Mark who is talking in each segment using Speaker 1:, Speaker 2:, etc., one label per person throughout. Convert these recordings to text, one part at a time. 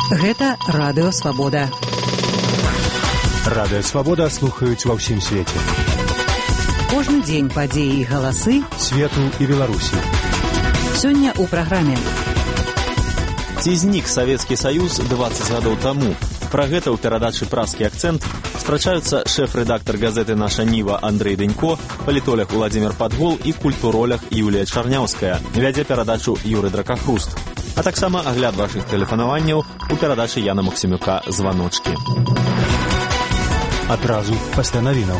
Speaker 1: Гэта Радыё Свабода.
Speaker 2: Радыё Свабода слухаюць ва ўсім свеце.
Speaker 1: Кожны дзень падзеі і галасы
Speaker 2: свету і Беларусі.
Speaker 1: Сёння ў праграме.
Speaker 3: Ці знік Савецкі Саюз 20 гадоў таму? Пра гэта ў перадачы «Празкі акцэнт» спрачаюцца шэф-рэдактар газеты «Наша Ніва» Андрэй Дэнько, палітолог Владзімир Падгол і культуролог Юлія Чарняўская. Вядзе перадачу Юры Дракахруст. А таксама агляд вашых тэлефанаванняў у перадачы Яна Максімюка «Званочкі».
Speaker 2: Адразу пасля навінаў.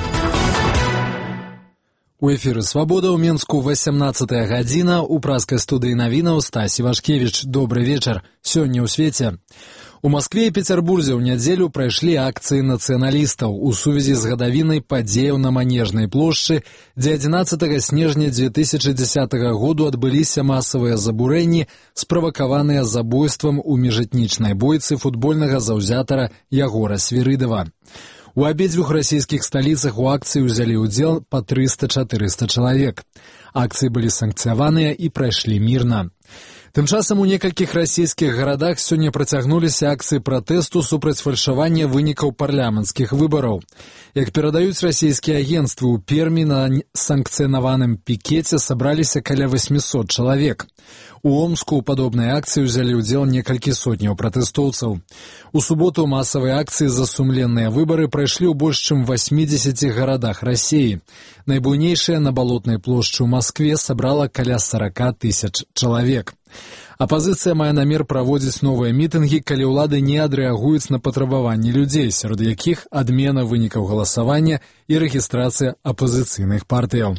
Speaker 4: У эфіры «Свабода» ў Менску 18 гадзіна. У празкай студыі навінаў Стасі Вашкевіч. Добры вечар. Сёння ў свеце. У Маскве і Пецярбурзе ў нядзелю прайшлі акцыі нацыяналістаў у сувязі з гадавінай падзеяў на Манежнай плошчы, дзе 11 снежня 2010 году адбыліся масавыя забурэнні, справакаваныя забойствам у міжэтнічнай бойцы футбольнага заўзятара Ягора Свірыдава. У абедзвюх расійскіх сталіцах у акцыі ўзялі ўдзел па 300-400 чалавек. Акцыі былі санкцыяваныя і прайшлі мірна. Тым часам у некалькіх расійскіх гарадах сёння працягнуліся акцыі пратэсту супраць фальшавання вынікаў парламенцкіх выбараў. Як перадаюць расійскія агенцтвы, у Пермі на санкцыянаваным пікеце сабраліся каля 800 чалавек. У Омску ў падобнай акцыі ўзялі ўдзел некалькі сотняў пратэстоўцаў. У суботу масавыя акцыі за сумленныя выбары прайшлі ў больш чым 80 гарадах Расіі. Найбуйнейшая на Балотнай плошчы ў Маскве сабрала каля 40 тысяч чалавек. Апазіцыя мае намер праводзіць новыя мітынгі, калі ўлады не адрэагуюць на патрабаванні людзей, сярод якіх адмена вынікаў галасавання і рэгістрацыя апазіцыйных партыяў.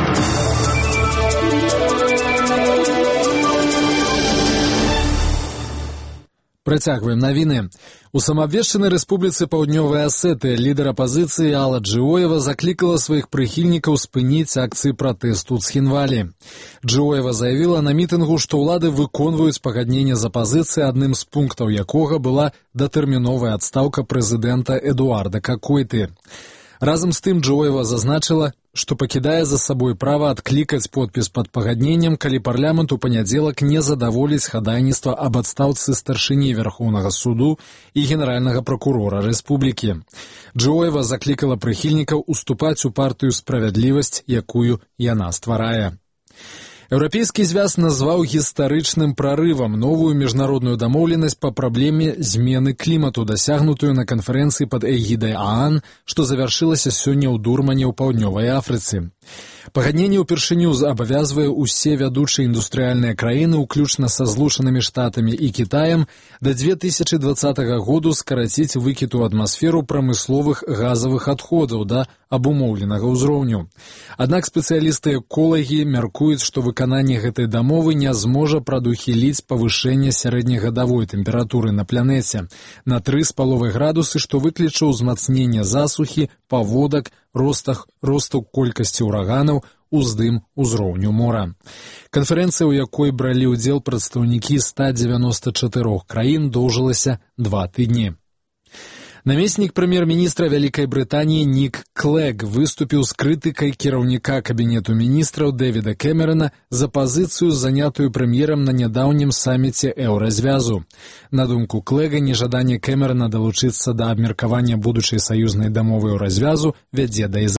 Speaker 4: Працягваем навіны. У самаабвешчанай рэспубліцы Паўднёвая Асетыя лідар апазіцыі Алла Джиоева заклікала сваіх прыхільнікаў спыніць акцыі пратэсту ў Цхінвалі. Джиоева заявіла на мітынгу, што ўлады выконваюць пагадненне з апазіцыяй, адным з пунктаў якога была датэрміновая адстаўка прэзідэнта Эдуарда Какойты. Разам з тым Джиоева зазначыла, што пакідае за сабой права адклікаць подпіс пад пагадненнем, калі парламент у панядзелак не задаволіць хадайніцтва аб адстаўцы старшыні Вярхоўнага суду і генеральнага пракурора рэспублікі. Джиоева заклікала прыхільнікаў уступаць у партыю «Справядлівасць», якую яна стварае. Еўрапейскі звяз назваў гістарычным прарывам новую міжнародную дамоўленасць па праблеме змены клімату, дасягнутую на канферэнцыі пад эгідай ААН, што завяршылася сёння ў Дурмане ў Паўднёвай Афрыцы. Пагадненне ўпершыню абавязвае ўсе вядучыя індустрыяльныя краіны, уключна са Злучанымі Штатамі і Кітаем, да 2020 году скараціць выкід у атмасферу прамысловых газавых адходаў да абумоўленага ўзроўню. Аднак спецыялісты-эколагі мяркуюць, што выкананне гэтай дамовы не зможа прадухіліць павышэнне сярэднегадавой тэмпературы на планеце на 3,5 градусы, што выкліча ўзмацненне засухі, паводак, росту колькасці ўраганаў, уздым узроўню мора. Канферэнцыя, у якой бралі ўдзел прадстаўнікі 194 краін, доўжылася 2 тыдні. Намеснік прэм'ер-міністра Вялікай Брытаніі Нік Клэг выступіў з крытыкай кіраўніка кабінету міністраў Дэвіда Кэмерана за пазіцыю, занятую прэм'ерам на нядаўнім саміце Еўразвязу. На думку Клэга, нежаданне Кэмерана далучыцца да абмеркавання будучай саюзнай дамовы Еўразвязу вядзе да